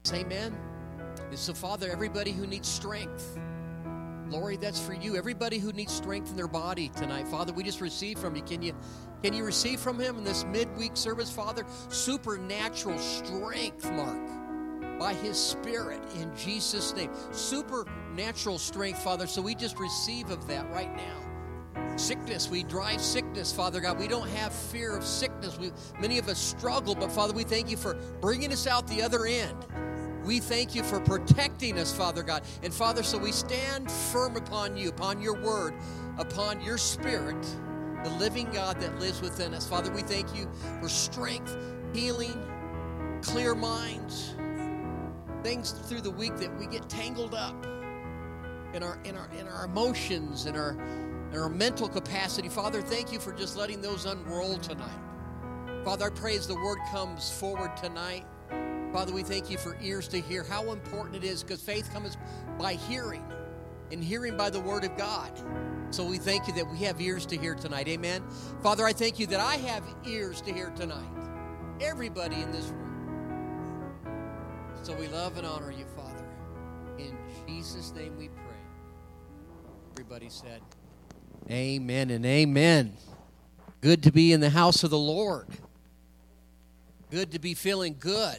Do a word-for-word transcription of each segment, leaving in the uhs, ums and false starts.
Amen. And so, Father, everybody who needs strength, Lori, that's for you. Everybody who needs strength in their body tonight, Father, we just receive from you. Can you can you receive from him in this midweek service, Father? Supernatural strength, Mark, by his Spirit in Jesus' name. Supernatural strength, Father. So we just receive of that right now. Sickness, we drive sickness, Father God. We don't have fear of sickness. We, many of us struggle, but Father, we thank you for bringing us out the other end. We thank you for protecting us, Father God. And Father, so we stand firm upon you, upon your word, upon your Spirit, the living God that lives within us. Father, we thank you for strength, healing, clear minds, things through the week that we get tangled up in our in our in our emotions, in our in our mental capacity. Father, thank you for just letting those unroll tonight. Father, I pray as the word comes forward tonight, Father, we thank you for ears to hear how important it is, because faith comes by hearing, and hearing by the word of God. So we thank you that we have ears to hear tonight. Amen. Father, I thank you that I have ears to hear tonight. Everybody in this room. So we love and honor you, Father. In Jesus' name we pray. Everybody said, amen and amen. Good to be in the house of the Lord. Good to be feeling good.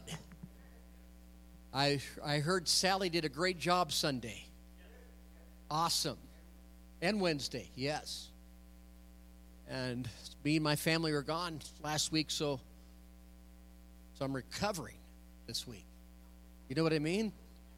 I I heard Sally did a great job Sunday. Awesome. And Wednesday, yes. And me and my family were gone last week, so, so I'm recovering this week. You know what I mean?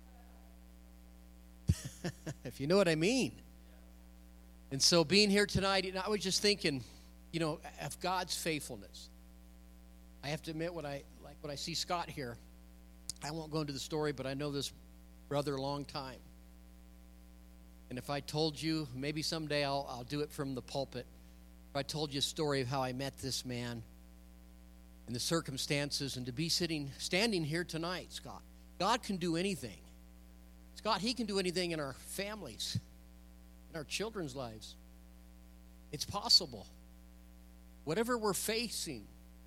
If you know what I mean. And so being here tonight, and I was just thinking, you know, of God's faithfulness. I have to admit, what I like when I see Scott here, I won't go into the story, but I know this brother a long time. And if I told you, maybe someday I'll, I'll do it from the pulpit. If I told you a story of how I met this man and the circumstances, and to be sitting, standing here tonight, Scott. God can do anything. Scott, he can do anything in our families, in our children's lives. It's possible. Whatever we're facing,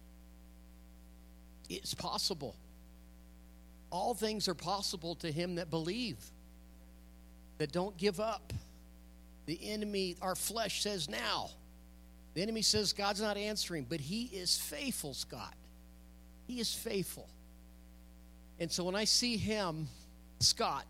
it's possible. All things are possible to him that believe, that don't give up. The enemy, our flesh says now. The enemy says God's not answering, but he is faithful, Scott. He is faithful. And so when I see him, Scott,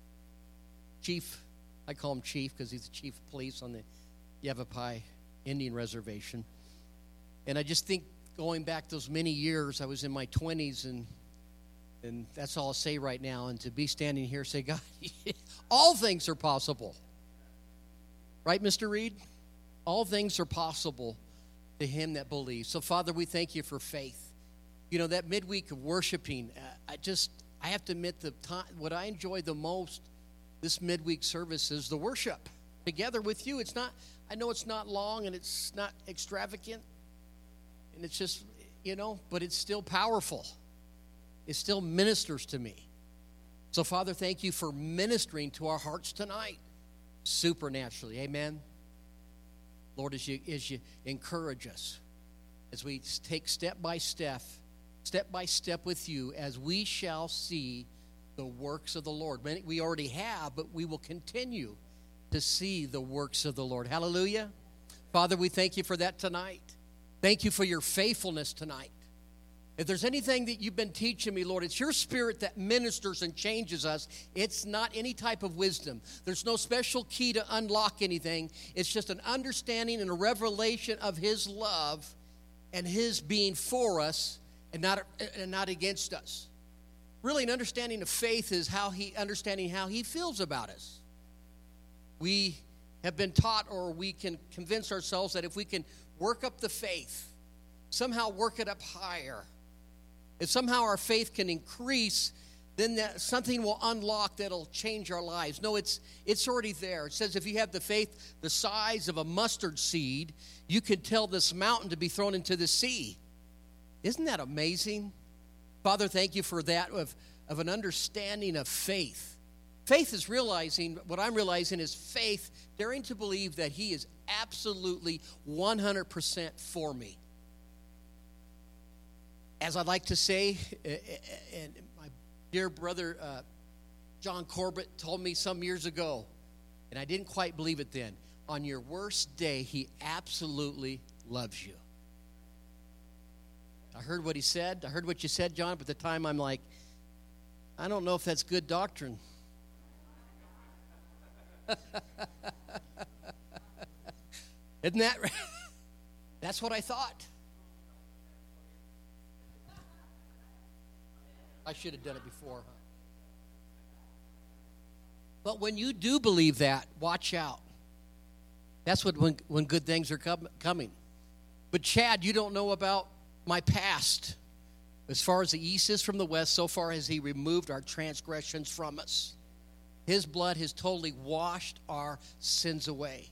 chief, I call him chief because he's the chief of police on the Yavapai Indian Reservation. And I just think going back those many years, I was in my twenties, and and that's all I'll say right now. And to be standing here, say, God, all things are possible. Right, Mister Reed? All things are possible to him that believes. So, Father, we thank you for faith. You know, that midweek of worshiping, uh, I just, I have to admit, the time, what I enjoy the most this midweek service is the worship together with you. It's not, I know it's not long and it's not extravagant, and it's just, you know, but it's still powerful. It still ministers to me. So, Father, thank you for ministering to our hearts tonight supernaturally. Amen. Lord, as you, as you encourage us, as we take step by step, step by step with you, as we shall see the works of the Lord. We already have, but we will continue to see the works of the Lord. Hallelujah. Father, we thank you for that tonight. Thank you for your faithfulness tonight. If there's anything that you've been teaching me, Lord, it's your Spirit that ministers and changes us. It's not any type of wisdom. There's no special key to unlock anything. It's just an understanding and a revelation of his love and his being for us and not, and not against us. Really, an understanding of faith is how he understanding how he feels about us. We have been taught, or we can convince ourselves, that if we can work up the faith, somehow work it up higher, if somehow our faith can increase, then that something will unlock that'll change our lives. No, it's it's already there. It says if you have the faith the size of a mustard seed, you could tell this mountain to be thrown into the sea. Isn't that amazing? Father, thank you for that, of, of an understanding of faith. Faith is realizing, what I'm realizing is faith, daring to believe that he is absolutely one hundred percent for me. As I like to say, and my Dear brother uh, John Corbett told me some years ago, and I didn't quite believe it then, on your worst day, he absolutely loves you. I heard what he said. I heard what you said, John, but at the time I'm like, I don't know if that's good doctrine. Isn't that right? That's what I thought. I should have done it before, huh? But when you do believe that, watch out. That's what when, when good things are com- coming. But Chad, you don't know about my past. As far as the east is from the west, so far has he removed our transgressions from us. His blood has totally washed our sins away.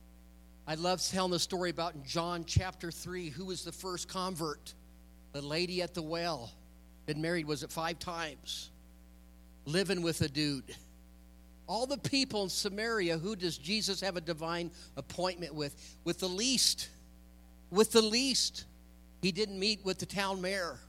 I love telling the story about in John chapter three, who was the first convert? The lady at the well. Been married, was it five times? Living with a dude. All the people in Samaria, who does Jesus have a divine appointment with? With the least. With the least. He didn't meet with the town mayor.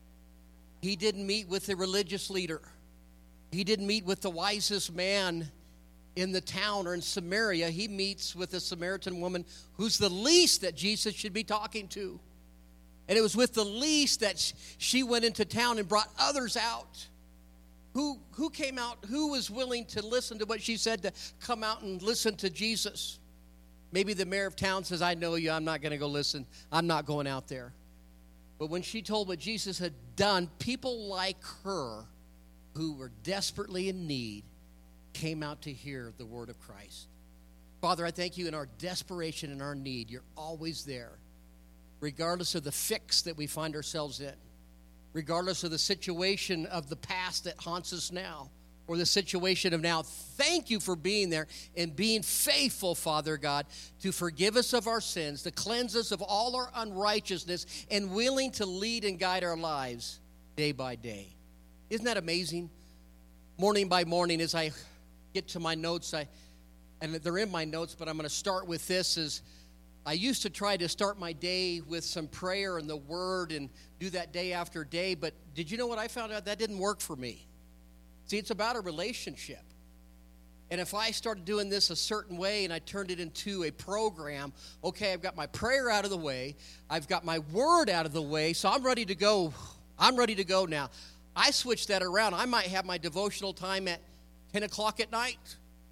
He didn't meet with the religious leader. He didn't meet with the wisest man in the town or in Samaria. He meets with a Samaritan woman who's the least that Jesus should be talking to. And it was with the least that she went into town and brought others out. Who, who came out, who was willing to listen to what she said, to come out and listen to Jesus? Maybe the mayor of town says, I know you, I'm not going to go listen. I'm not going out there. But when she told what Jesus had done, people like her who were desperately in need came out to hear the word of Christ. Father, I thank you in our desperation and our need, you're always there, regardless of the fix that we find ourselves in, regardless of the situation of the past that haunts us now, or the situation of now. Thank you for being there and being faithful, Father God, to forgive us of our sins, to cleanse us of all our unrighteousness, and willing to lead and guide our lives day by day. Isn't that amazing? Morning by morning, as I get to my notes, I and they're in my notes, but I'm going to start with this, is I used to try to start my day with some prayer and the word and do that day after day, but did you know what I found out? That didn't work for me. See, it's about a relationship. And if I started doing this a certain way and I turned it into a program, okay, I've got my prayer out of the way, I've got my word out of the way, so I'm ready to go. I'm ready to go now. I switched that around. I might have my devotional time at ten o'clock at night.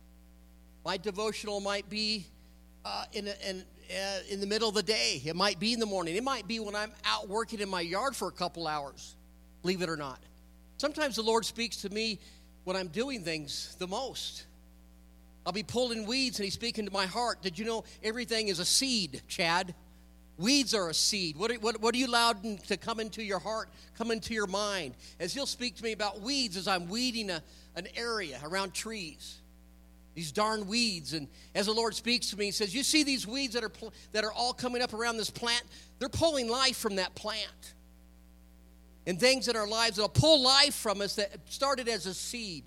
My devotional might be uh, in, a, in, uh, in the middle of the day. It might be in the morning. It might be when I'm out working in my yard for a couple hours, believe it or not. Sometimes the Lord speaks to me when I'm doing things the most. I'll be pulling weeds and he's speaking to my heart. Did you know everything is a seed, Chad? Weeds are a seed. What are, what, what are you allowed to come into your heart, come into your mind? As he'll speak to me about weeds as I'm weeding a, an area around trees. These darn weeds. And as the Lord speaks to me, he says, you see these weeds that are, that are all coming up around this plant? They're pulling life from that plant. And things in our lives that'll pull life from us that started as a seed.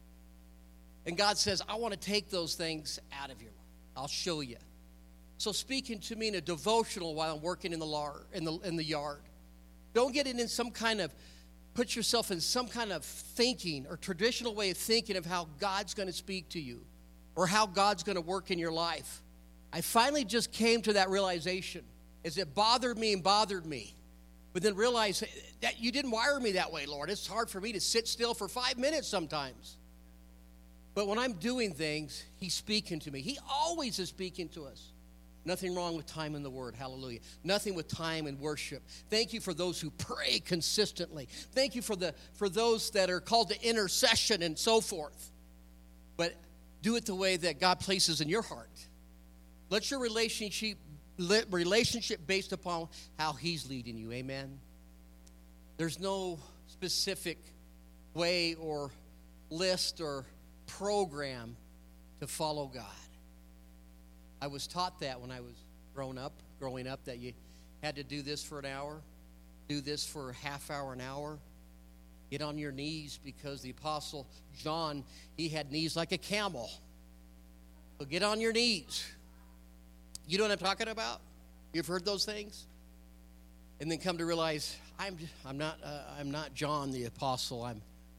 And God says, I want to take those things out of your life. I'll show you. So speaking to me in a devotional while I'm working in the, lar- in the, in the yard. Don't get it in some kind of, put yourself in some kind of thinking or traditional way of thinking of how God's going to speak to you or how God's going to work in your life. I finally just came to that realization as it bothered me and bothered me. But then realized that you didn't wire me that way, Lord. It's hard for me to sit still for five minutes sometimes. But when I'm doing things, he's speaking to me. He always is speaking to us. Nothing wrong with time in the Word. Hallelujah. Nothing with time in worship. Thank you for those who pray consistently. Thank you for the for those that are called to intercession and so forth. But do it the way that God places in your heart. Let your relationship relationship based upon how he's leading you. Amen. There's no specific way or list or program to follow God. I was taught that when I was grown up, growing up, that you had to do this for an hour, do this for a half hour, an hour, get on your knees, because the Apostle John, he had knees like a camel. So get on your knees. You know what I'm talking about? You've heard those things? And then come to realize, I'm I'm not uh, I'm not John the Apostle. I'm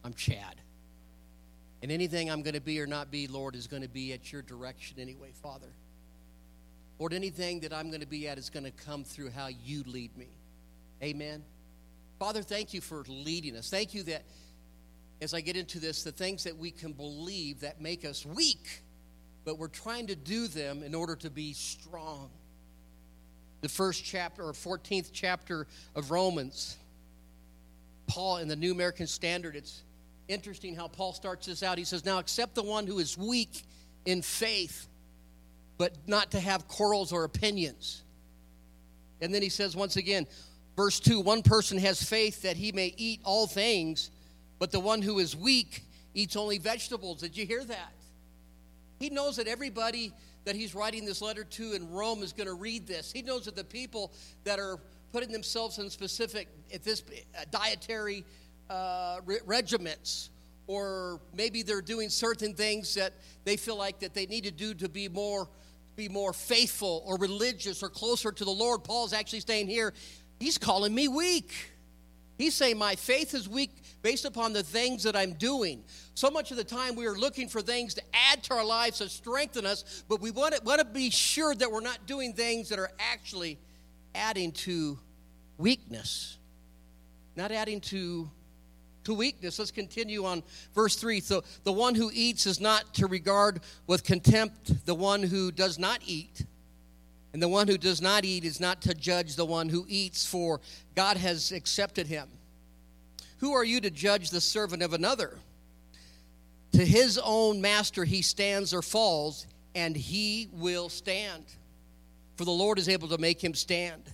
I'm Chad. And anything I'm going to be or not be, Lord, is going to be at your direction anyway, Father. Lord, anything that I'm going to be at is going to come through how you lead me. Amen. Father, thank you for leading us. Thank you that as I get into this, the things that we can believe that make us weak, but we're trying to do them in order to be strong. The first chapter, or fourteenth chapter of Romans, Paul in the New American Standard, it's interesting how Paul starts this out. He says, now accept the one who is weak in faith, but not to have quarrels or opinions. And then he says once again, verse two, one person has faith that he may eat all things, but the one who is weak eats only vegetables. Did you hear that? He knows that everybody that he's writing this letter to in Rome is going to read this. He knows that the people that are putting themselves in specific at this uh, dietary uh, re- regiments, or maybe they're doing certain things that they feel like that they need to do to be more, be more faithful or religious or closer to the Lord. Paul's actually saying here, he's calling me weak. He's saying my faith is weak based upon the things that I'm doing. So much of the time we are looking for things to add to our lives, to strengthen us, but we want to, want to be sure that we're not doing things that are actually adding to weakness. Not adding to, to weakness. Let's continue on verse three. So the one who eats is not to regard with contempt the one who does not eat. And the one who does not eat is not to judge the one who eats, for God has accepted him. Who are you to judge the servant of another? To his own master he stands or falls, and he will stand. For the Lord is able to make him stand.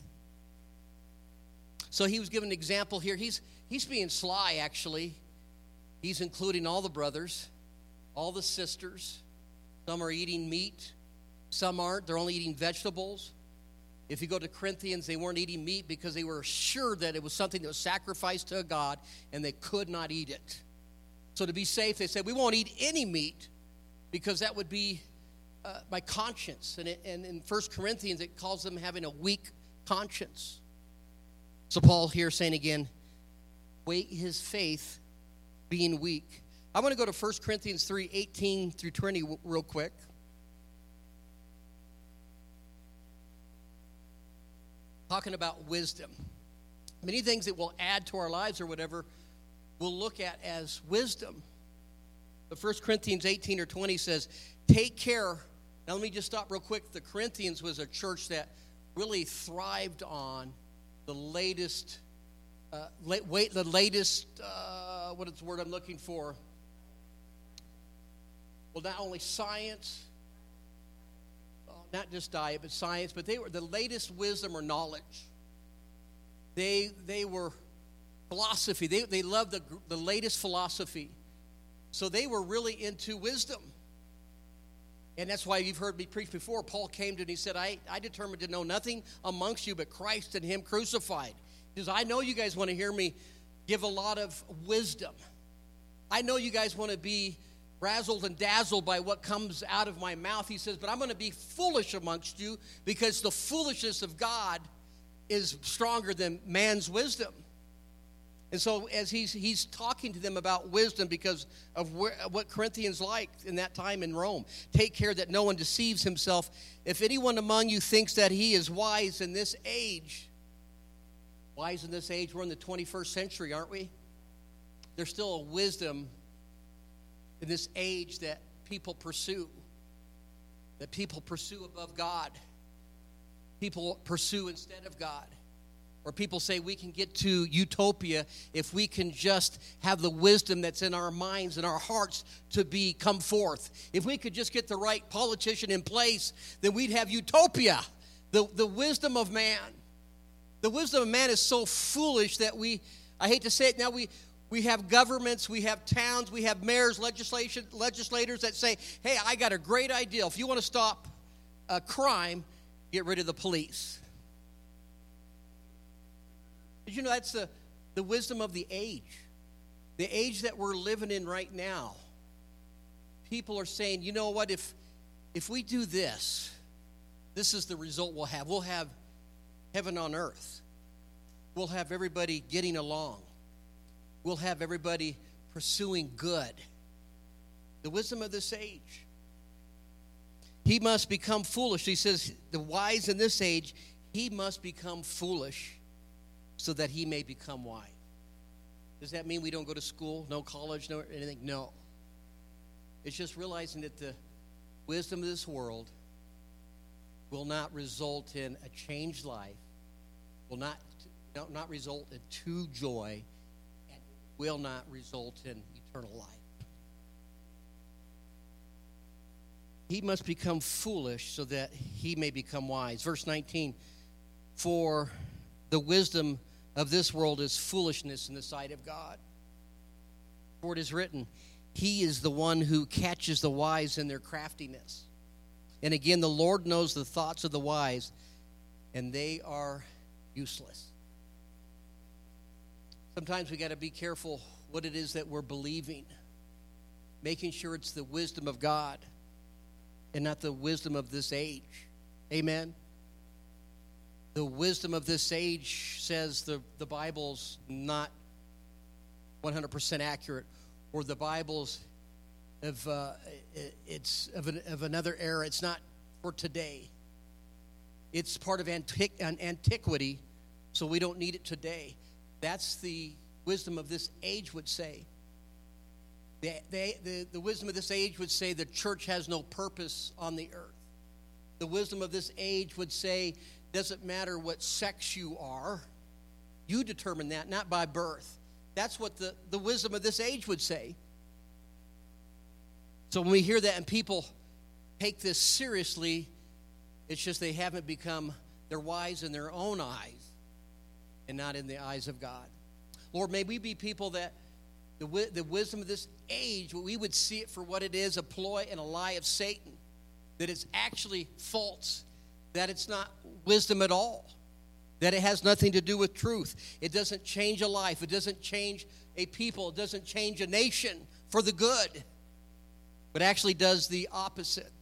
So he was given an example here. He's, he's being sly, actually. He's including all the brothers, all the sisters. Some are eating meat. Some aren't. They're only eating vegetables. If you go to Corinthians, they weren't eating meat because they were sure that it was something that was sacrificed to God, and they could not eat it. So to be safe, they said, we won't eat any meat because that would be uh, my conscience. And, it, and in First Corinthians, it calls them having a weak conscience. So Paul here saying again, wait his faith being weak. I want to go to First Corinthians three, eighteen through twenty real quick. Talking about wisdom. Many things that will add to our lives or whatever, we'll look at as wisdom. But First Corinthians eighteen or twenty says, take care. Now let me just stop real quick. The Corinthians was a church that really thrived on the latest, uh, late, wait, the latest, uh, what is the word I'm looking for? Well, not only science, not just diet, but science, but they were the latest wisdom or knowledge. They they were philosophy. They they loved the the latest philosophy. So they were really into wisdom. And that's why you've heard me preach before. Paul came to and he said, I, I determined to know nothing amongst you but Christ and him crucified. He says, I know you guys want to hear me give a lot of wisdom. I know you guys want to be razzled and dazzled by what comes out of my mouth. He says, but I'm going to be foolish amongst you because the foolishness of God is stronger than man's wisdom. And so as he's he's talking to them about wisdom because of where, what Corinthians liked in that time in Rome. Take care that no one deceives himself. If anyone among you thinks that he is wise in this age, wise in this age, we're in the twenty-first century, aren't we? There's still a wisdom in this age that people pursue, that people pursue above God. People pursue instead of God. Or people say we can get to utopia if we can just have the wisdom that's in our minds and our hearts to be come forth. If we could just get the right politician in place, then we'd have utopia. The, the wisdom of man. The wisdom of man is so foolish that we, I hate to say it now, we, we have governments, we have towns, we have mayors, legislation, legislators that say, hey, I got a great idea. If you want to stop uh, crime, get rid of the police. Did you know that's the, the wisdom of the age? The age that we're living in right now. People are saying, you know what, if if we do this, this is the result we'll have. We'll have heaven on earth. We'll have everybody getting along. We'll have everybody pursuing good. The wisdom of this age. He must become foolish. He says, the wise in this age, he must become foolish so that he may become wise. Does that mean we don't go to school, no college, no anything? No. It's just realizing that the wisdom of this world will not result in a changed life, will not, not result in true joy, and will not result in eternal life. He must become foolish so that he may become wise. Verse nineteen, for the wisdom of this world is foolishness in the sight of God. For it is written, he is the one who catches the wise in their craftiness. And again, the Lord knows the thoughts of the wise, and they are useless. Sometimes we got to be careful what it is that we're believing, making sure it's the wisdom of God and not the wisdom of this age. Amen? The wisdom of this age says the, the Bible's not one hundred percent accurate, or the Bible's of uh, it's of, an, of another era. It's not for today. It's part of antiqu- an antiquity, so we don't need it today. That's the wisdom of this age would say. The, the, the, the wisdom of this age would say the church has no purpose on the earth. The wisdom of this age would say, doesn't matter what sex you are, you determine that, not by birth. That's what the, the wisdom of this age would say. So when we hear that and people take this seriously, it's just they haven't become, they're wise in their own eyes and not in the eyes of God. Lord, may we be people that the, the wisdom of this age, we would see it for what it is, a ploy and a lie of Satan, that it's actually false, that it's not wisdom at all, that it has nothing to do with truth. It doesn't change a life. It doesn't change a people. It doesn't change a nation for the good, but actually does the opposite.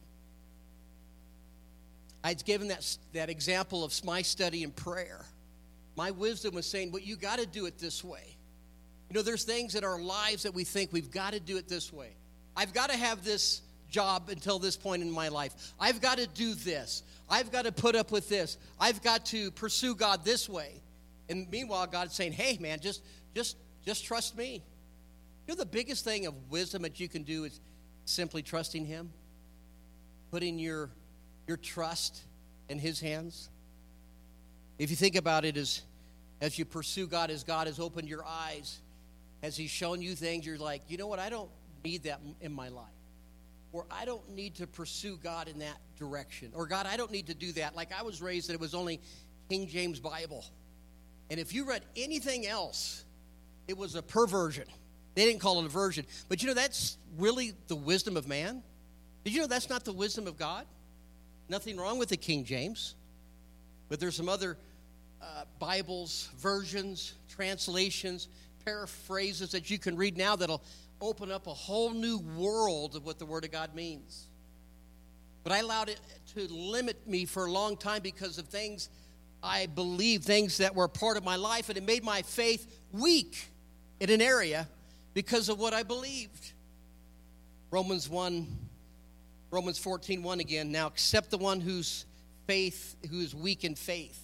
I'd given that, that example of my study and prayer. My wisdom was saying, well, you got to do it this way. You know, there's things in our lives that we think we've got to do it this way. I've got to have this job until this point in my life. I've got to do this. I've got to put up with this. I've got to pursue God this way. And meanwhile, God's saying, hey, man, just, just, just trust me. You know, the biggest thing of wisdom that you can do is simply trusting him, putting your, your trust in his hands. If you think about it, as, as you pursue God, as God has opened your eyes, has he shown you things, you're like, you know what, I don't need that in my life. Or I don't need to pursue God in that direction. Or God, I don't need to do that. Like I was raised that it was only King James Bible. And if you read anything else, it was a perversion. They didn't call it a version. But you know, that's really the wisdom of man. Did you know that's not the wisdom of God? Nothing wrong with the King James. But there's some other uh, Bibles, versions, translations, paraphrases that you can read now that'll open up a whole new world of what the Word of God means. But I allowed it to limit me for a long time because of things I believed, things that were part of my life, and it made my faith weak in an area because of what I believed. Romans one, Romans fourteen one again. Now accept the one whose faith, who is weak in faith,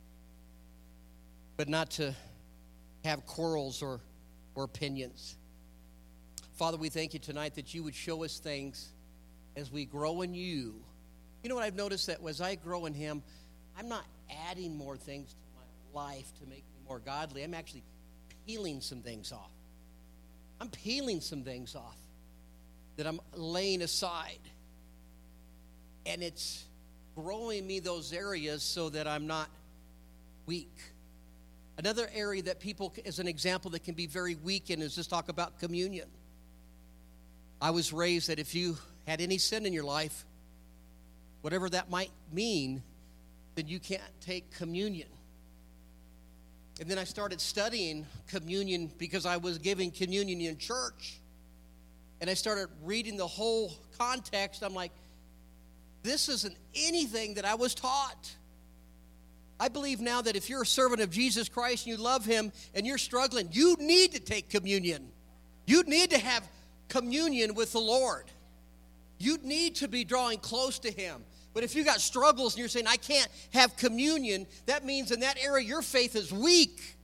but not to have quarrels or, or opinions. Father, we thank you tonight that you would show us things as we grow in you. You know what I've noticed? That as I grow in him, I'm not adding more things to my life to make me more godly. I'm actually peeling some things off. I'm peeling some things off that I'm laying aside. And it's growing me those areas so that I'm not weak. Another area that people, as an example, that can be very weak in is just talk about communion. I was raised that if you had any sin in your life, whatever that might mean, then you can't take communion. And then I started studying communion because I was giving communion in church. And I started reading the whole context. I'm like, this isn't anything that I was taught. I believe now that if you're a servant of Jesus Christ and you love him and you're struggling, you need to take communion. You need to have communion with the Lord. You need to be drawing close to him. But if you got struggles and you're saying, I can't have communion, that means in that area your faith is weak.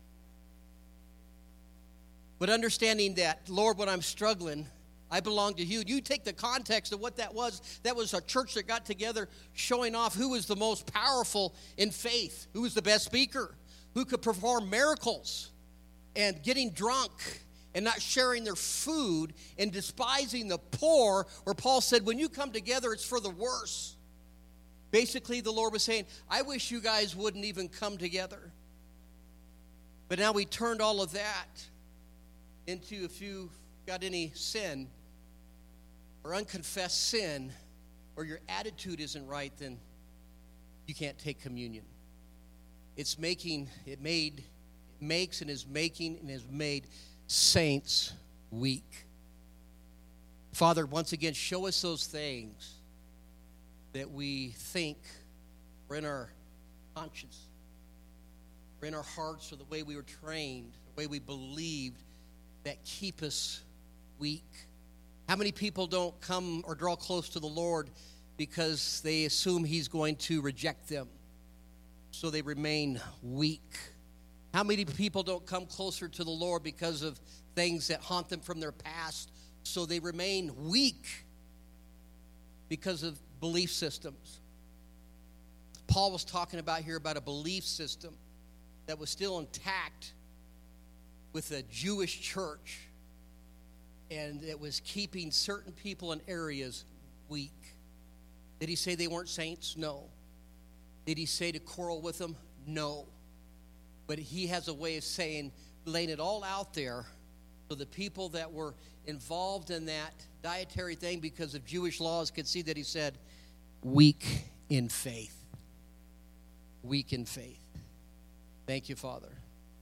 But understanding that, Lord, when I'm struggling, I belong to you. You take the context of what that was. That was a church that got together showing off who was the most powerful in faith, who was the best speaker, who could perform miracles, and getting drunk and not sharing their food and despising the poor, where Paul said, when you come together, it's for the worse. Basically, the Lord was saying, I wish you guys wouldn't even come together. But now we turned all of that into, if you've got any sin or unconfessed sin, or your attitude isn't right, then you can't take communion. It's making, it made, it makes and is making and has made saints weak. Father, once again, show us those things that we think are in our conscience, or in our hearts, or the way we were trained, the way we believed, that keep us weak. How many people don't come or draw close to the Lord because they assume he's going to reject them, so they remain weak? How many people don't come closer to the Lord because of things that haunt them from their past, so they remain weak because of belief systems? Paul was talking about here about a belief system that was still intact with a Jewish church, and it was keeping certain people in areas weak. Did he say they weren't saints? No. Did he say to quarrel with them? No. But he has a way of saying, laying it all out there, so the people that were involved in that dietary thing because of Jewish laws could see that he said, weak in faith. Weak in faith. Thank you, Father.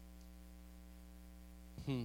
Hmm.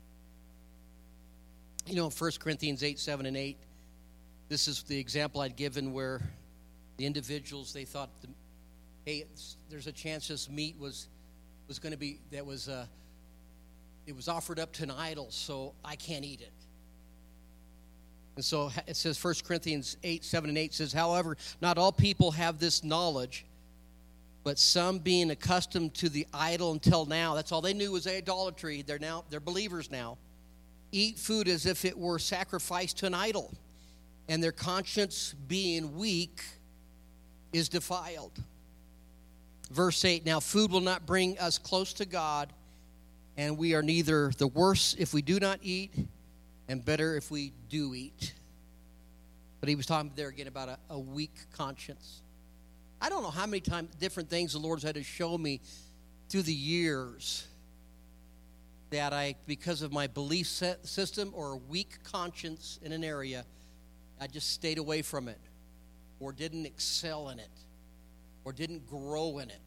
You know, First Corinthians eight, seven, and eight, this is the example I'd given where the individuals, they thought, the, hey, there's a chance this meat was was going to be, that was, uh, it was offered up to an idol, so I can't eat it. And so it says, First Corinthians eight, seven, and eight says, however, not all people have this knowledge, but some, being accustomed to the idol until now, that's all they knew was idolatry, they're now, they're believers now, eat food as if it were sacrificed to an idol, and their conscience, being weak, is defiled. Verse eight, now food will not bring us close to God, and we are neither the worse if we do not eat, and better if we do eat. But he was talking there again about a, a weak conscience. I don't know how many times, different things the Lord's had to show me through the years that I, because of my belief set system or a weak conscience in an area, I just stayed away from it, or didn't excel in it, or didn't grow in it.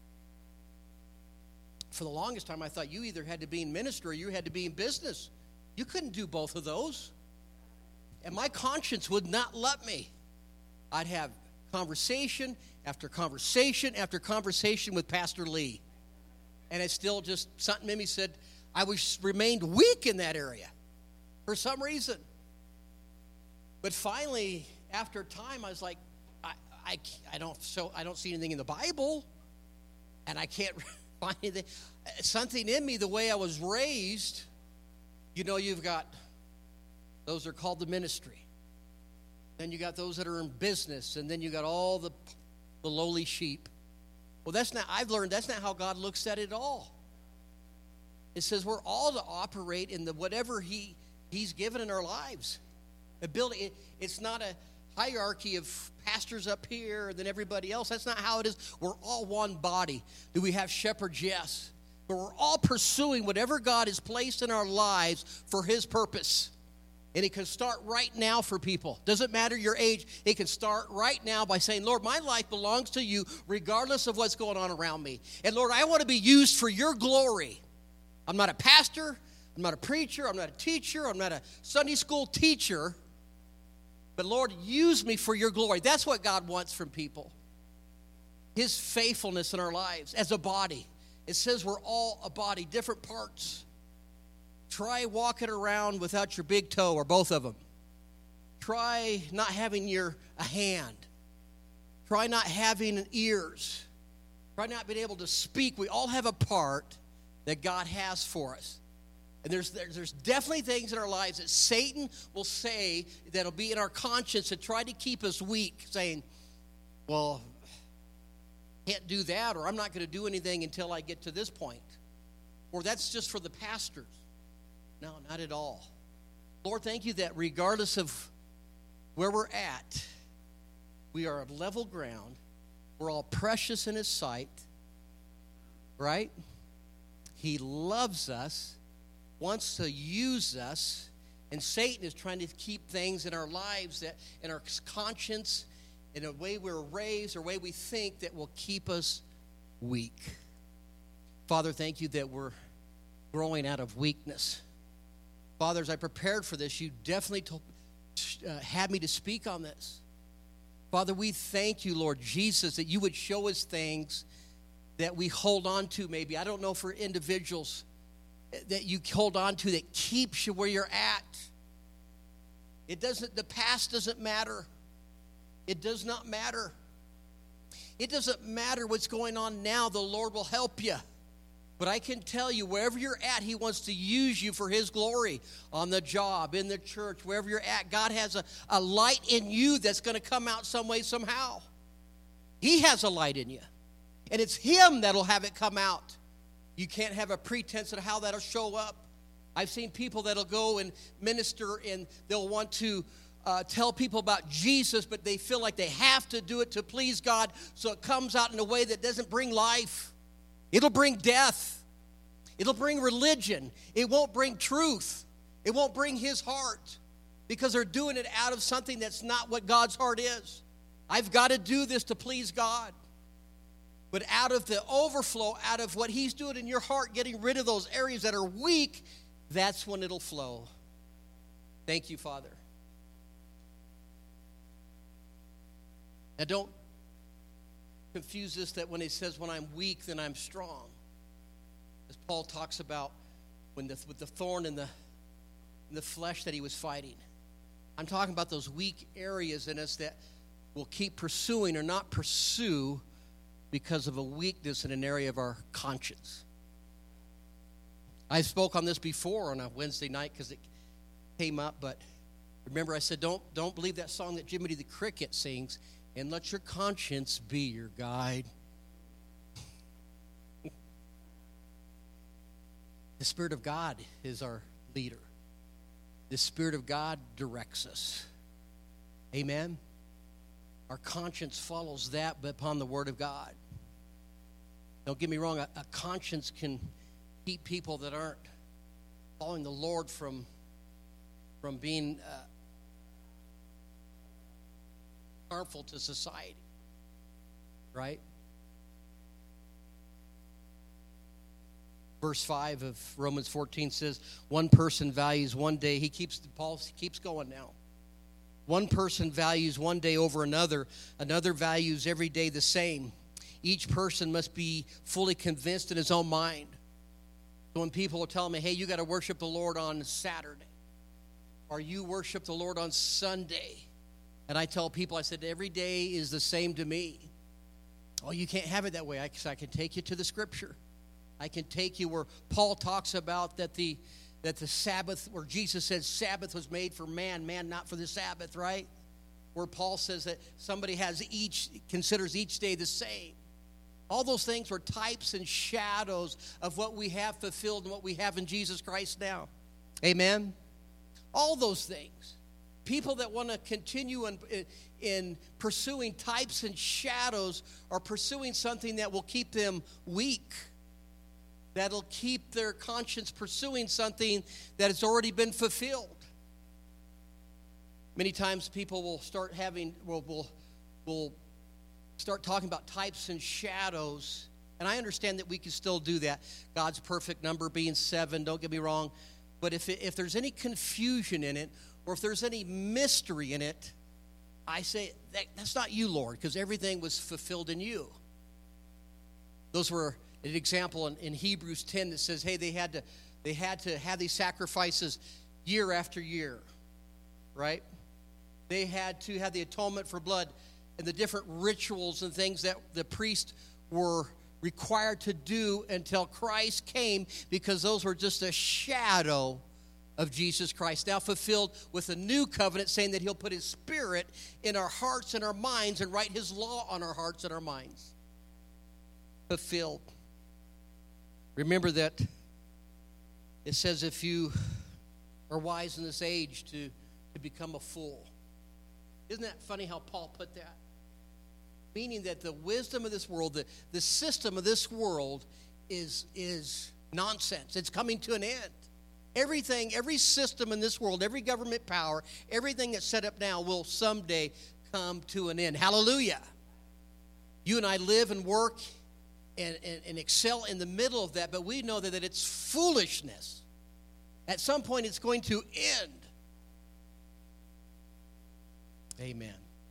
For the longest time, I thought you either had to be in ministry or you had to be in business. You couldn't do both of those. And my conscience would not let me. I'd have conversation after conversation after conversation with Pastor Lee. And it still just, something in me said, I was remained weak in that area for some reason. But finally, after time, I was like, I, I, I don't so I don't see anything in the Bible, and I can't find anything. Something in me, the way I was raised, you know, you've got those that are called the ministry. Then you got those that are in business, and then you got all the the lowly sheep. Well, that's not, I've learned that's not how God looks at it all. It says we're all to operate in the whatever he, he's given in our lives. Ability, it, it's not a hierarchy of pastors up here and then everybody else. That's not how it is. We're all one body. Do we have shepherds? Yes. But we're all pursuing whatever God has placed in our lives for his purpose. And it can start right now for people. Doesn't matter your age. It can start right now by saying, Lord, my life belongs to you regardless of what's going on around me. And Lord, I want to be used for your glory. I'm not a pastor. I'm not a preacher. I'm not a teacher. I'm not a Sunday school teacher. But Lord, use me for your glory. That's what God wants from people. His faithfulness in our lives as a body. It says we're all a body, different parts. Try walking around without your big toe or both of them. Try not having your a hand. Try not having ears. Try not being able to speak. We all have a part that God has for us. And there's, there's definitely things in our lives that Satan will say that'll be in our conscience to try to keep us weak, saying, well, can't do that, or I'm not going to do anything until I get to this point. Or that's just for the pastors. No, not at all. Lord, thank you that regardless of where we're at, we are on level ground. We're all precious in his sight, right? He loves us, wants to use us, and Satan is trying to keep things in our lives, that in our conscience, in a way we're raised, or a way we think, that will keep us weak. Father, thank you that we're growing out of weakness. Father, as I prepared for this, you definitely told, uh, had me to speak on this. Father, we thank you, Lord Jesus, that you would show us things that we hold on to maybe. I don't know, for individuals that you hold on to that keeps you where you're at. It doesn't, the past doesn't matter. It does not matter. It doesn't matter what's going on now. The Lord will help you. But I can tell you, wherever you're at, he wants to use you for his glory. On the job, in the church, wherever you're at, God has a, a light in you that's going to come out some way, somehow. He has a light in you. And it's him that'll have it come out. You can't have a pretense of how that'll show up. I've seen people that'll go and minister, and they'll want to uh, tell people about Jesus, but they feel like they have to do it to please God, so it comes out in a way that doesn't bring life. It'll bring death. It'll bring religion. It won't bring truth. It won't bring his heart, because they're doing it out of something that's not what God's heart is. I've got to do this to please God. But out of the overflow, out of what he's doing in your heart, getting rid of those areas that are weak, that's when it'll flow. Thank you, Father. Now, don't confuse this that when he says, when I'm weak, then I'm strong. As Paul talks about when the, with the thorn in the, in the flesh that he was fighting. I'm talking about those weak areas in us that will keep pursuing or not pursue because of a weakness in an area of our conscience. I spoke on this before on a Wednesday night because it came up, but remember I said, don't, don't believe that song that Jiminy the Cricket sings, and let your conscience be your guide. The Spirit of God is our leader. The Spirit of God directs us. Amen? Our conscience follows that, but upon the Word of God. Don't get me wrong, a, a conscience can keep people that aren't following the Lord from, from being uh, harmful to society, right? Verse five of Romans fourteen says, one person values one day. He keeps, Paul keeps going now. One person values one day over another. Another values every day the same. Each person must be fully convinced in his own mind. So when people are telling me, hey, you got to worship the Lord on Saturday, or you worship the Lord on Sunday, and I tell people, I said, every day is the same to me. Oh, you can't have it that way. I, I can take you to the Scripture. I can take you where Paul talks about that the that the Sabbath, where Jesus says Sabbath was made for man, man not for the Sabbath, right? Where Paul says that somebody has each, considers each day the same. All those things were types and shadows of what we have fulfilled and what we have in Jesus Christ now. Amen? All those things. People that want to continue in, in pursuing types and shadows are pursuing something that will keep them weak. That'll keep their conscience pursuing something that has already been fulfilled. Many times people will start having, will, will, will start talking about types and shadows. And I understand that we can still do that. God's perfect number being seven, don't get me wrong. But if, it, if there's any confusion in it, or if there's any mystery in it, I say, that, that's not you, Lord, because everything was fulfilled in you. Those were an example in, in Hebrews ten that says, hey, they had to They had to have these sacrifices year after year, right? They had to have the atonement for blood and the different rituals and things that the priests were required to do until Christ came, because those were just a shadow of Jesus Christ, now fulfilled with a new covenant, saying that he'll put his Spirit in our hearts and our minds and write his law on our hearts and our minds. Fulfilled. Remember that it says if you are wise in this age to, to become a fool. Isn't that funny how Paul put that? Meaning that the wisdom of this world, the, the system of this world is, is nonsense. It's coming to an end. Everything, every system in this world, every government power, everything that's set up now will someday come to an end. Hallelujah. You and I live and work and, and, and excel in the middle of that, but we know that, that it's foolishness. At some point, it's going to end. Amen.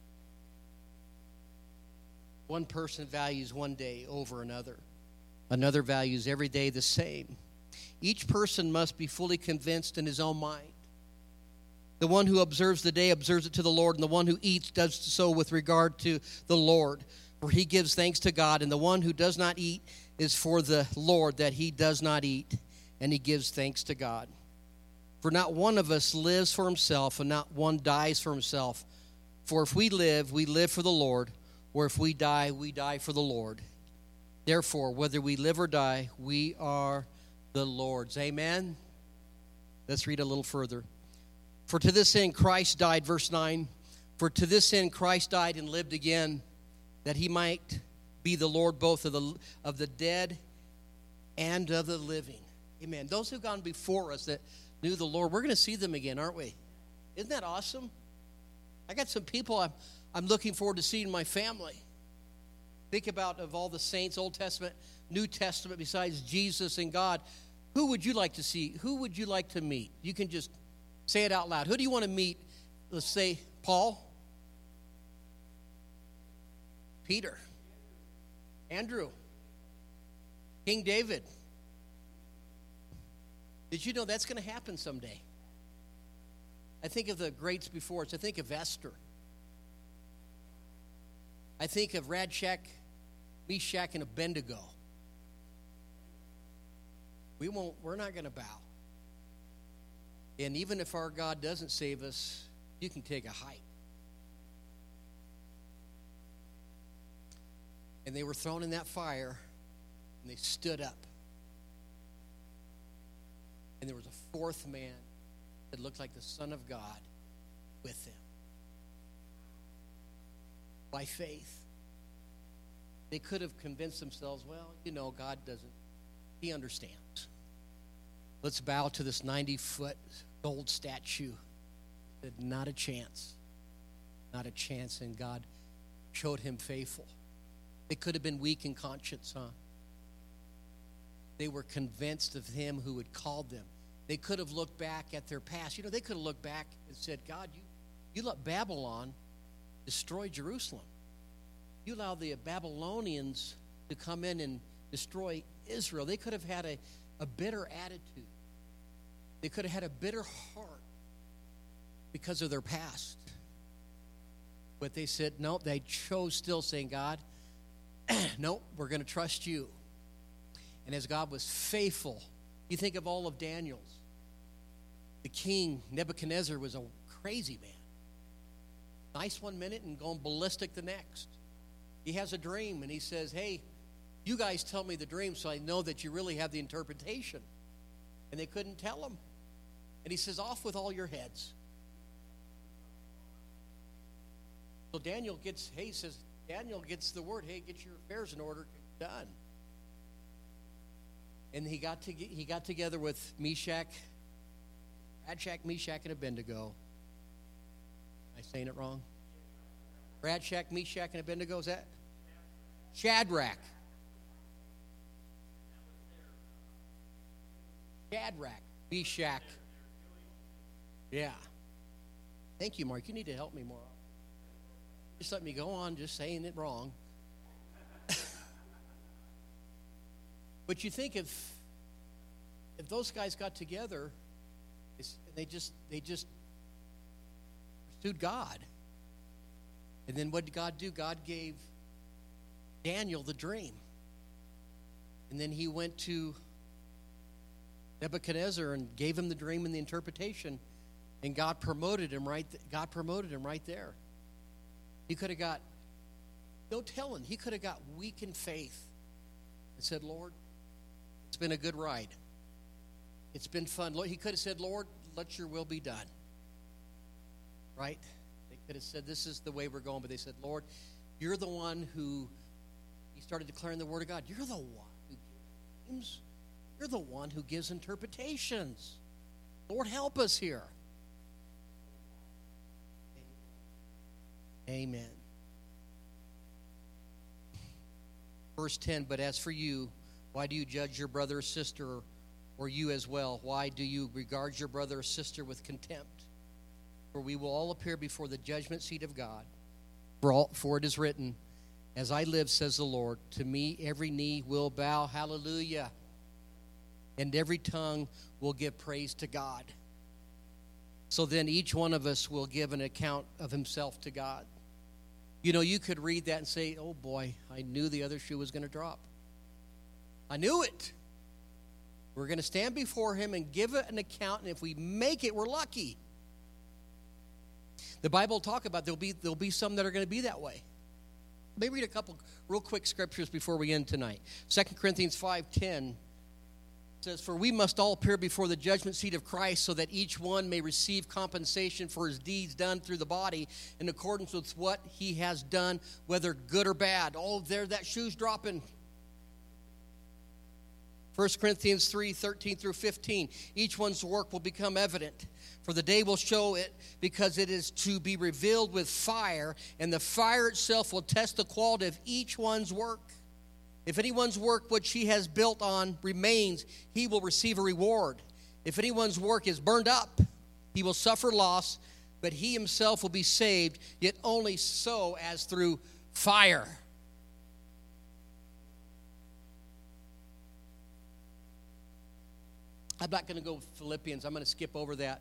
One person values one day over another. Another values every day the same. Each person must be fully convinced in his own mind. The one who observes the day observes it to the Lord, and the one who eats does so with regard to the Lord, for he gives thanks to God. And the one who does not eat is for the Lord, that he does not eat, and he gives thanks to God. For not one of us lives for himself, and not one dies for himself. For if we live, we live for the Lord, or if we die, we die for the Lord. Therefore, whether we live or die, we are the Lord's. Amen? Let's read a little further. For to this end Christ died, verse nine. For to this end Christ died and lived again, that he might be the Lord both of the, of the dead and of the living. Amen. Those who've gone before us that knew the Lord, we're going to see them again, aren't we? Isn't that awesome? I got some people I'm, I'm looking forward to seeing my family. Think about, of all the saints, Old Testament, New Testament, besides Jesus and God, who would you like to see? Who would you like to meet? You can just say it out loud. Who do you want to meet? Let's say Paul, Peter, Andrew, King David. Did you know that's going to happen someday? I think of the greats before us. I think of Esther. I think of Shadrach, Meshach, and Abednego. We won't, we're not going to bow. And even if our God doesn't save us, you can take a hike. And they were thrown in that fire, and they stood up. And there was a fourth man that looked like the Son of God with them. By faith. They could have convinced themselves, well, you know, God doesn't, he understands. Let's bow to this ninety-foot gold statue. Not a chance. Not a chance, and God showed him faithful. They could have been weak in conscience, huh? They were convinced of him who had called them. They could have looked back at their past. You know, they could have looked back and said, God, you, you let Babylon destroy Jerusalem. You allow the Babylonians to come in and destroy Israel. They could have had a, a bitter attitude. They could have had a bitter heart because of their past. But they said, no, they chose still saying, God, no, we're going to trust you. And as God was faithful, you think of all of Daniel's. The king, Nebuchadnezzar, was a crazy man. Nice one minute and going ballistic the next. He has a dream and he says, hey, you guys tell me the dream so I know that you really have the interpretation. And they couldn't tell him. And he says, off with all your heads. So Daniel gets, hey, he says, Daniel gets the word, hey, get your affairs in order, done. And he got to he got together with Meshach, Shadrach, Meshach, and Abednego. Am I saying it wrong? Shadrach, Meshach, and Abednego, is that? Shadrach. Shadrach, Meshach. Yeah. Thank you, Mark. You need to help me more. Just let me go on just saying it wrong. But you think of if those guys got together, they just they just pursued God. And then what did God do? God gave Daniel the dream. And then he went to Nebuchadnezzar and gave him the dream and the interpretation, and God promoted him right th- God promoted him right there. He could have got, no telling, he could have got weak in faith and said, Lord, it's been a good ride. It's been fun. He could have said, Lord, let your will be done. Right? They could have said, this is the way we're going. But they said, Lord, you're the one who, he started declaring the word of God. You're the one who gives dreams. You're the one who gives interpretations. Lord, help us here. Amen. Verse ten, but as for you, why do you judge your brother or sister, or you as well? Why do you regard your brother or sister with contempt? For we will all appear before the judgment seat of God. For, all, for it is written, as I live, says the Lord, to me every knee will bow, hallelujah, and every tongue will give praise to God. So then each one of us will give an account of himself to God. You know, you could read that and say, oh boy, I knew the other shoe was going to drop. I knew it. We're going to stand before him and give it an account, and if we make it, we're lucky. The Bible will talk about there'll be there'll be some that are going to be that way. Let me read a couple real quick scriptures before we end tonight. Second Corinthians five ten says, for we must all appear before the judgment seat of Christ, so that each one may receive compensation for his deeds done through the body in accordance with what he has done, whether good or bad. Oh, there, that shoe's dropping. First Corinthians three thirteen through fifteen. Each one's work will become evident, for the day will show it, because it is to be revealed with fire, and the fire itself will test the quality of each one's work. If anyone's work which he has built on remains, he will receive a reward. If anyone's work is burned up, he will suffer loss, but he himself will be saved, yet only so as through fire. I'm not going to go with Philippians. I'm going to skip over that,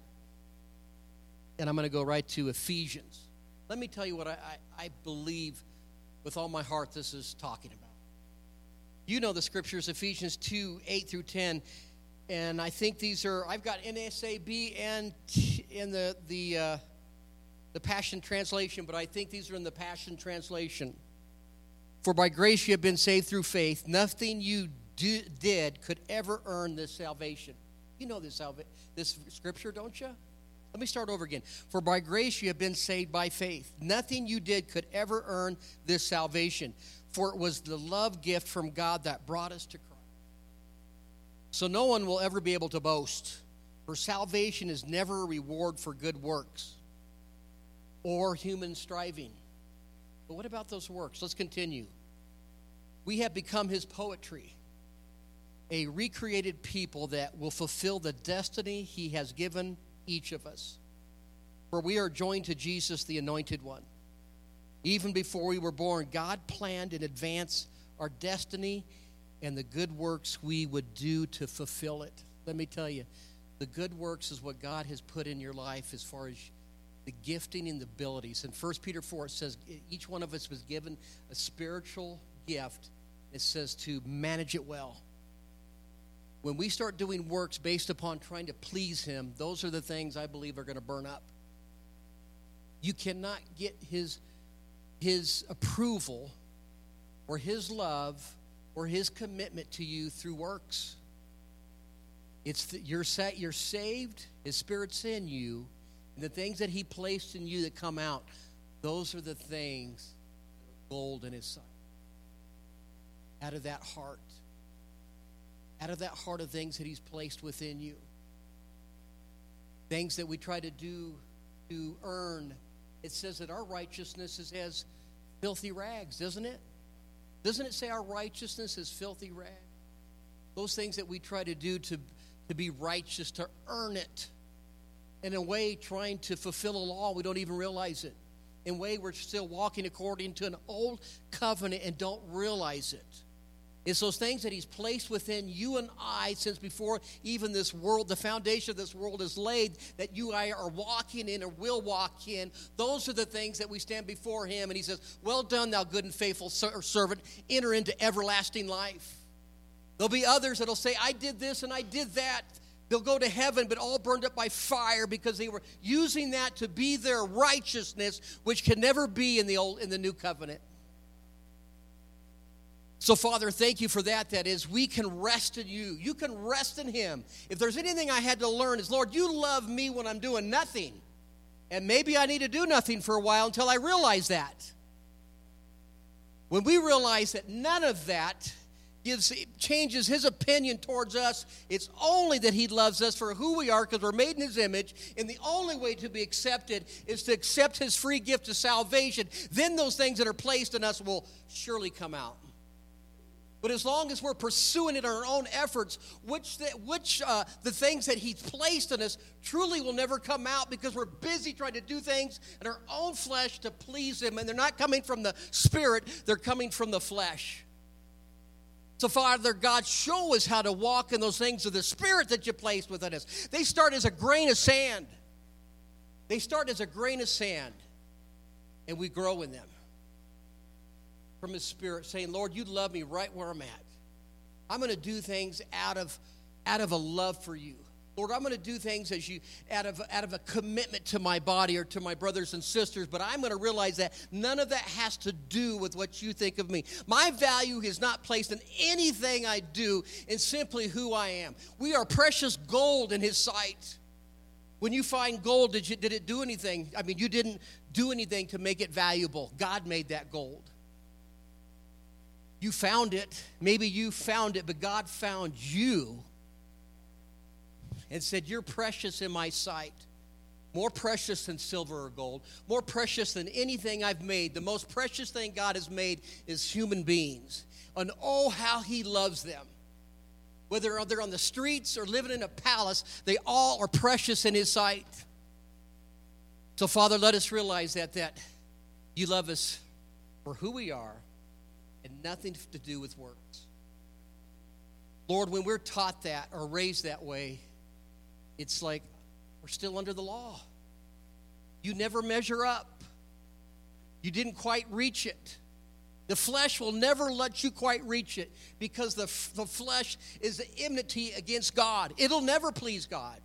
and I'm going to go right to Ephesians. Let me tell you what I, I, I believe with all my heart this is talking about. You know the scriptures, Ephesians two, eight through ten, and I think these are, I've got N S A B and in the the uh, the Passion Translation, but I think these are in the Passion Translation. For by grace you have been saved through faith. Nothing you do, did could ever earn this salvation. You know this salva- this scripture, don't you? Let me start over again. For by grace you have been saved by faith. Nothing you did could ever earn this salvation. For it was the love gift from God that brought us to Christ. So no one will ever be able to boast. For salvation is never a reward for good works or human striving. But what about those works? Let's continue. We have become his poetry, a recreated people that will fulfill the destiny he has given each of us. For we are joined to Jesus, the Anointed One. Even before we were born, God planned in advance our destiny and the good works we would do to fulfill it. Let me tell you, the good works is what God has put in your life as far as the gifting and the abilities. In First Peter four, it says each one of us was given a spiritual gift. It says to manage it well. When we start doing works based upon trying to please him, those are the things I believe are going to burn up. You cannot get his his approval or his love or his commitment to you through works. It's that you're, sa- you're saved, his Spirit's in you, and the things that he placed in you that come out, those are the things that are gold in his sight. Out of that heart. Out of that heart of things that he's placed within you. Things that we try to do to earn. It says that our righteousness is as filthy rags, doesn't it? Doesn't it say our righteousness is filthy rags? Those things that we try to do to, to be righteous, to earn it. In a way, trying to fulfill a law, we don't even realize it. In a way, we're still walking according to an old covenant and don't realize it. It's those things that he's placed within you and I since before even this world, the foundation of this world is laid, that you and I are walking in or will walk in. Those are the things that we stand before him, and he says, well done, thou good and faithful servant. Enter into everlasting life. There'll be others that'll say, I did this and I did that. They'll go to heaven, but all burned up by fire because they were using that to be their righteousness, which can never be in the old, in the new covenant. So, Father, thank you for that. That is, we can rest in you. You can rest in him. If there's anything I had to learn is, Lord, you love me when I'm doing nothing. And maybe I need to do nothing for a while until I realize that. When we realize that none of that gives changes his opinion towards us, it's only that he loves us for who we are because we're made in his image, and the only way to be accepted is to accept his free gift of salvation. Then those things that are placed in us will surely come out. But as long as we're pursuing it in our own efforts, which the, which uh, the things that he's placed in us truly will never come out because we're busy trying to do things in our own flesh to please him. And they're not coming from the Spirit, they're coming from the flesh. So, Father God, show us how to walk in those things of the Spirit that you placed within us. They start as a grain of sand. They start as a grain of sand, and we grow in them. From his Spirit, saying, Lord, you love me right where I'm at. I'm going to do things out of, out of a love for you. Lord, I'm going to do things as you out of, out of a commitment to my body or to my brothers and sisters, but I'm going to realize that none of that has to do with what you think of me. My value is not placed in anything I do, in simply who I am. We are precious gold in his sight. When you find gold, did, you, did it do anything? I mean, you didn't do anything to make it valuable. God made that gold. You found it. Maybe you found it, but God found you and said, you're precious in my sight. More precious than silver or gold. More precious than anything I've made. The most precious thing God has made is human beings. And oh, how he loves them. Whether they're on the streets or living in a palace, they all are precious in his sight. So, Father, let us realize that, that you love us for who we are, and nothing to do with works. Lord, when we're taught that or raised that way, it's like we're still under the law. You never measure up. You didn't quite reach it. The flesh will never let you quite reach it because the, the flesh is the enmity against God. It'll never please God.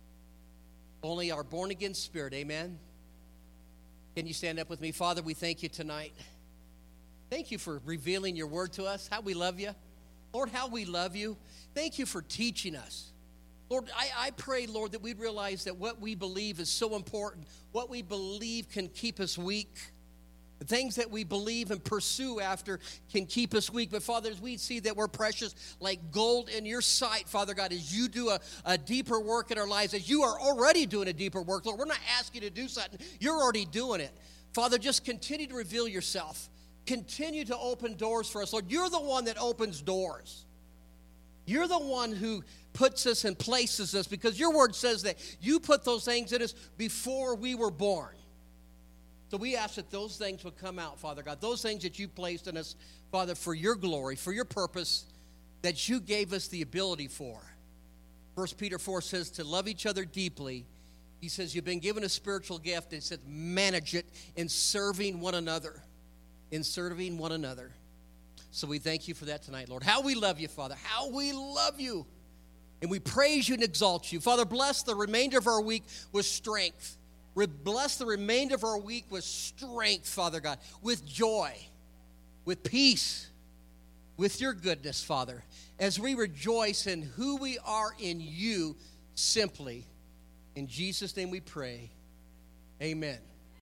Only our born-again spirit, amen? Can you stand up with me? Father, we thank you tonight. Thank you for revealing your word to us, how we love you. Lord, how we love you. Thank you for teaching us. Lord, I, I pray, Lord, that we realize that what we believe is so important. What we believe can keep us weak. The things that we believe and pursue after can keep us weak. But, Father, as we see that we're precious like gold in your sight, Father God, as you do a, a deeper work in our lives, as you are already doing a deeper work, Lord, we're not asking you to do something. You're already doing it. Father, just continue to reveal yourself. Continue to open doors for us. Lord, you're the one that opens doors. You're the one who puts us and places us, because your word says that you put those things in us before we were born. So we ask that those things would come out, Father God. Those things that you placed in us, Father, for your glory, for your purpose, that you gave us the ability for. First Peter four says to love each other deeply. He says you've been given a spiritual gift. It says manage it in serving one another. In serving one another. So we thank you for that tonight, Lord. How we love you, Father. How we love you. And we praise you and exalt you. Father, bless the remainder of our week with strength. Re- bless the remainder of our week with strength, Father God. With joy. With peace. With your goodness, Father. As we rejoice in who we are in you simply. In Jesus' name we pray. Amen.